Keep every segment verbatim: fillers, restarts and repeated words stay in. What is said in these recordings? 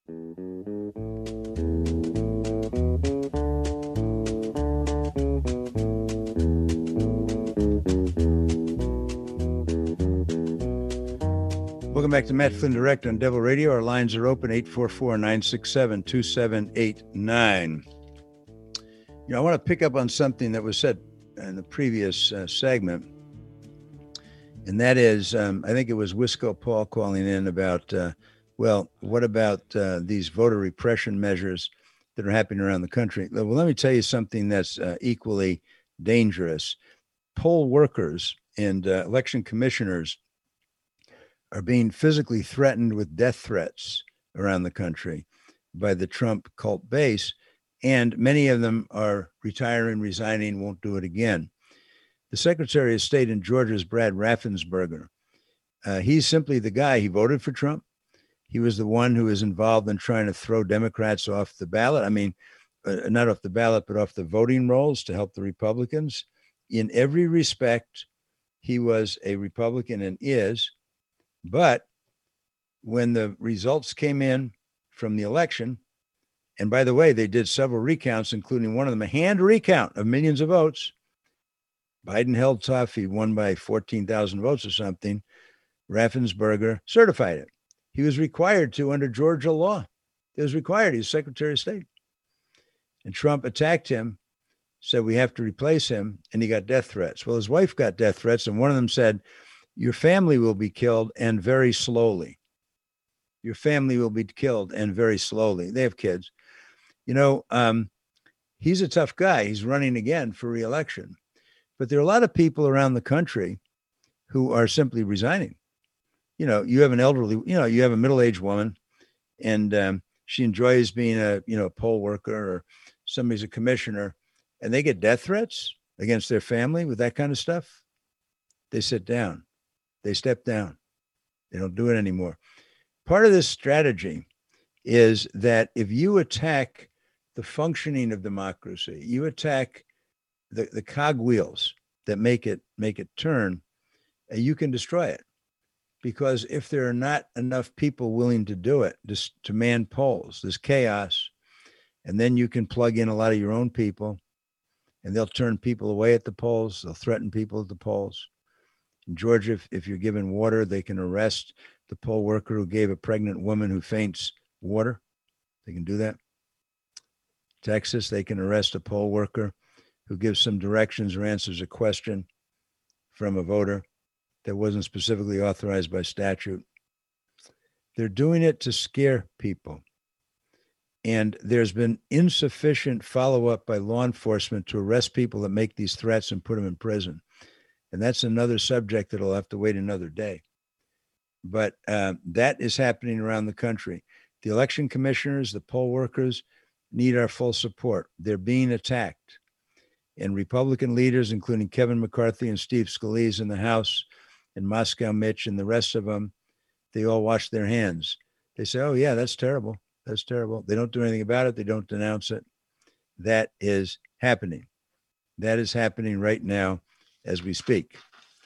Welcome back to Matt Flynn Direct on Devil Radio. Our lines are open, eight four four, nine six seven, two seven eight nine. You know, I want to pick up on something that was said in the previous uh, segment, and that is, um, I think it was Wisco Paul calling in about, uh, well, what about uh, these voter repression measures that are happening around the country? Well, let me tell you something that's uh, equally dangerous. Poll workers and uh, election commissioners are being physically threatened with death threats around the country by the Trump cult base, and many of them are retiring, resigning, won't do it again. The Secretary of State in Georgia is Brad Raffensperger. Uh, he's simply the guy. He voted for Trump. He was the one who was involved in trying to throw Democrats off the ballot. I mean, uh, not off the ballot, but off the voting rolls to help the Republicans. In every respect, he was a Republican and is. But when the results came in from the election, and by the way, they did several recounts, including one of them, a hand recount of millions of votes. Biden held tough. He won by fourteen thousand votes or something. Raffensperger certified it. He was required to under Georgia law. It was required. He was Secretary of State. And Trump attacked him, said we have to replace him, and he got death threats. Well, his wife got death threats, and one of them said, your family will be killed and very slowly. Your family will be killed and very slowly. They have kids. You know, um, he's a tough guy. He's running again for re-election. But there are a lot of people around the country who are simply resigning. You know, you have an elderly, you know, you have a middle-aged woman, and um, she enjoys being a, you know, poll worker, or somebody's a commissioner, and they get death threats against their family with that kind of stuff. They sit down. They step down. They don't do it anymore. Part of this strategy is that if you attack the functioning of democracy, you attack the, the cogwheels that make it make it turn, uh, you can destroy it. Because if there are not enough people willing to do it, just to man polls, there's chaos, and then you can plug in a lot of your own people, and they'll turn people away at the polls. They'll threaten people at the polls. In Georgia, if, if you're given water, they can arrest the poll worker who gave a pregnant woman who faints water. They can do that. Texas, they can arrest a poll worker who gives some directions or answers a question from a voter that wasn't specifically authorized by statute. They're doing it to scare people. And there's been insufficient follow-up by law enforcement to arrest people that make these threats and put them in prison. And that's another subject that'll have to wait another day. But uh, that is happening around the country. The election commissioners, the poll workers need our full support. They're being attacked. And Republican leaders, including Kevin McCarthy and Steve Scalise in the House, and Moscow Mitch and the rest of them, they all wash their hands. They say, oh, yeah, that's terrible. That's terrible. They don't do anything about it. They don't denounce it. That is happening. That is happening right now as we speak.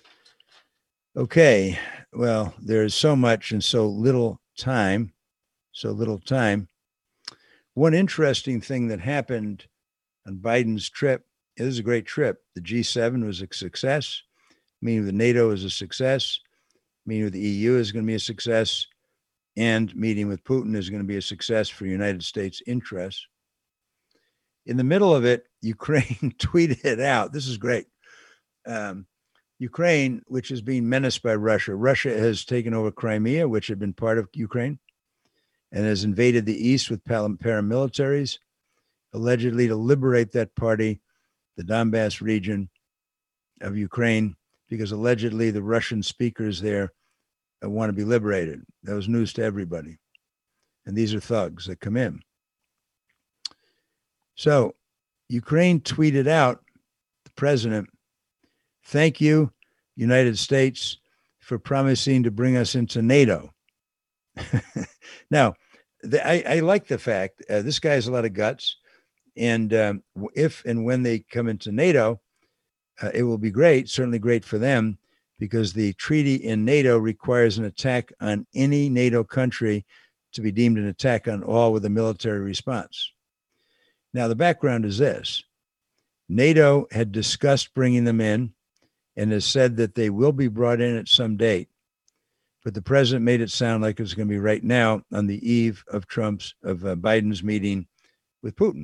Okay, well, there's so much and so little time, so little time. One interesting thing that happened on Biden's trip, it was a great trip. The G seven was a success. Meeting with NATO is a success. Meeting with the E U is going to be a success. And meeting with Putin is going to be a success for United States interests. In the middle of it, Ukraine tweeted out, this is great. Um, Ukraine, which is being menaced by Russia. Russia has taken over Crimea, which had been part of Ukraine, and has invaded the east with paramilitaries, allegedly to liberate that party, the Donbass region of Ukraine, because allegedly the Russian speakers there want to be liberated. That was news to everybody. And these are thugs that come in. So Ukraine tweeted out, the president, thank you, United States, for promising to bring us into NATO. Now, the, I, I like the fact uh, this guy has a lot of guts. And um, if and when they come into NATO, uh, it will be great, certainly great for them, because the treaty in NATO requires an attack on any NATO country to be deemed an attack on all with a military response. Now, the background is this. NATO had discussed bringing them in and has said that they will be brought in at some date. But the president made it sound like it's going to be right now on the eve of Trump's, of uh, Biden's meeting with Putin.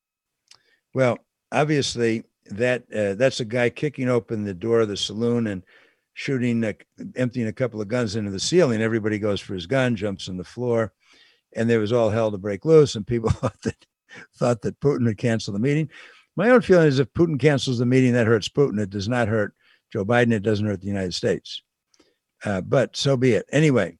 Well, obviously, that uh, that's a guy kicking open the door of the saloon and shooting, uh, emptying a couple of guns into the ceiling. Everybody goes for his gun, jumps on the floor, and there was all hell to break loose. And people thought that thought that Putin would cancel the meeting. My own feeling is if Putin cancels the meeting, that hurts Putin. It does not hurt Joe Biden. It doesn't hurt the United States. Uh, but so be it. Anyway,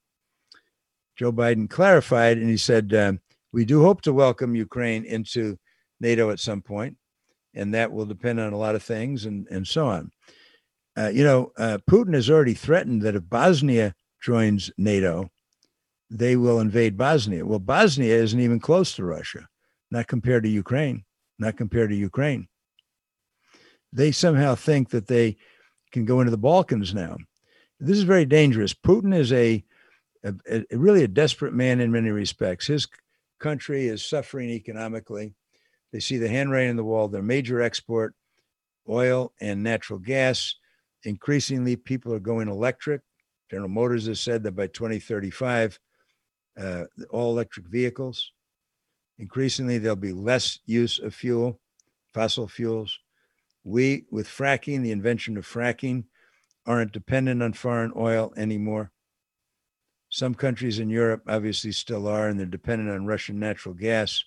Joe Biden clarified, and he said, um, we do hope to welcome Ukraine into NATO at some point, and that will depend on a lot of things and, and so on. Uh, you know, uh, Putin has already threatened that if Bosnia joins NATO, they will invade Bosnia. Well, Bosnia isn't even close to Russia, not compared to Ukraine, not compared to Ukraine. They somehow think that they can go into the Balkans now. This is very dangerous. Putin is a, a, a really a desperate man in many respects. His country is suffering economically. They see the handwriting on the wall. Their major export, oil and natural gas. Increasingly, people are going electric. General Motors has said that by twenty thirty-five, uh, all electric vehicles. Increasingly, there'll be less use of fuel, fossil fuels. We, with fracking, the invention of fracking, aren't dependent on foreign oil anymore. Some countries in Europe obviously still are, and they're dependent on Russian natural gas.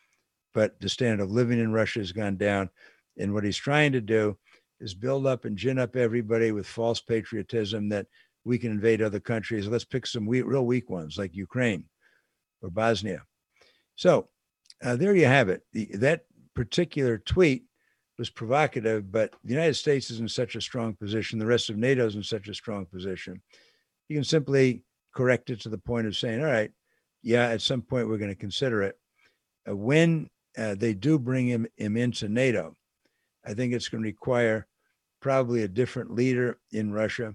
But the standard of living in Russia has gone down. And what he's trying to do is build up and gin up everybody with false patriotism that we can invade other countries. Let's pick some weak, real weak ones like Ukraine or Bosnia. So uh, there you have it. The, that particular tweet was provocative, but the United States is in such a strong position. The rest of NATO is in such a strong position. You can simply correct it to the point of saying, all right, yeah, at some point we're going to consider it. Uh, when uh, they do bring him, him into NATO, I think it's going to require probably a different leader in Russia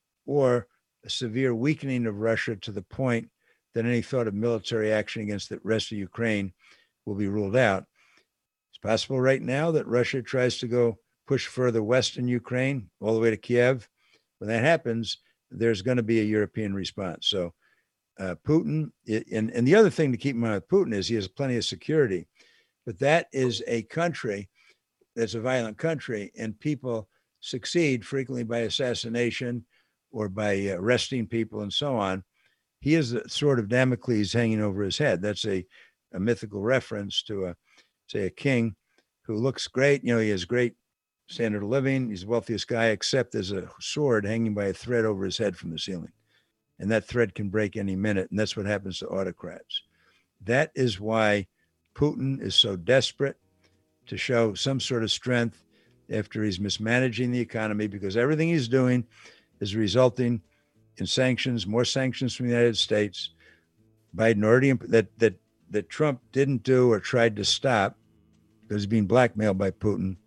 or a severe weakening of Russia to the point that any thought of military action against the rest of Ukraine will be ruled out. It's possible right now that Russia tries to go push further west in Ukraine, all the way to Kiev. When that happens, there's going to be a European response. So uh, Putin, and, and the other thing to keep in mind with Putin is he has plenty of security, but that is a country that's a violent country, and people succeed frequently by assassination or by arresting people and so on. He is a sort of Damocles hanging over his head. That's a, a mythical reference to a, say, a king who looks great. You know, he has great standard of living. He's the wealthiest guy, except there's a sword hanging by a thread over his head from the ceiling. And that thread can break any minute. And that's what happens to autocrats. That is why Putin is so desperate to show some sort of strength after he's mismanaging the economy, because everything he's doing is resulting in sanctions, more sanctions from the United States. Biden already, that, that, that Trump didn't do or tried to stop because he's being blackmailed by Putin.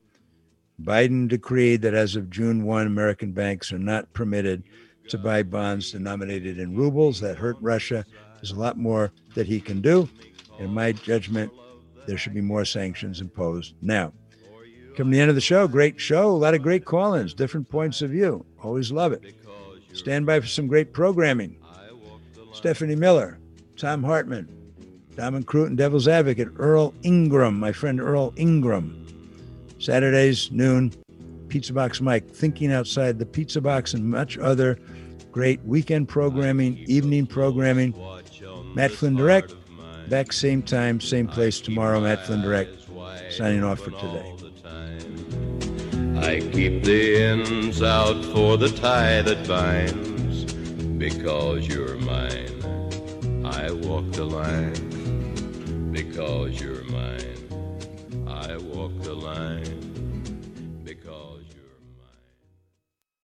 Biden decreed that as of June first, American banks are not permitted to buy bonds denominated in rubles. That hurt Russia. There's a lot more that he can do. In my judgment, there should be more sanctions imposed now. Come to the end of the show. Great show. A lot of great call-ins, different points of view. Always love it. Stand by for some great programming. Stephanie Miller, Tom Hartman, Diamond Cruton, Devil's Advocate, Earl Ingram, my friend Earl Ingram. Saturdays, noon, Pizza Box Mike, Thinking Outside the Pizza Box, and much other great weekend programming, evening programming. Matt Flynn Direct, back same time, same place tomorrow. Matt Flynn Direct, signing off for today. I keep the ends out for the tie that binds, because you're mine. I walk the line, because you're mine. I walk the line.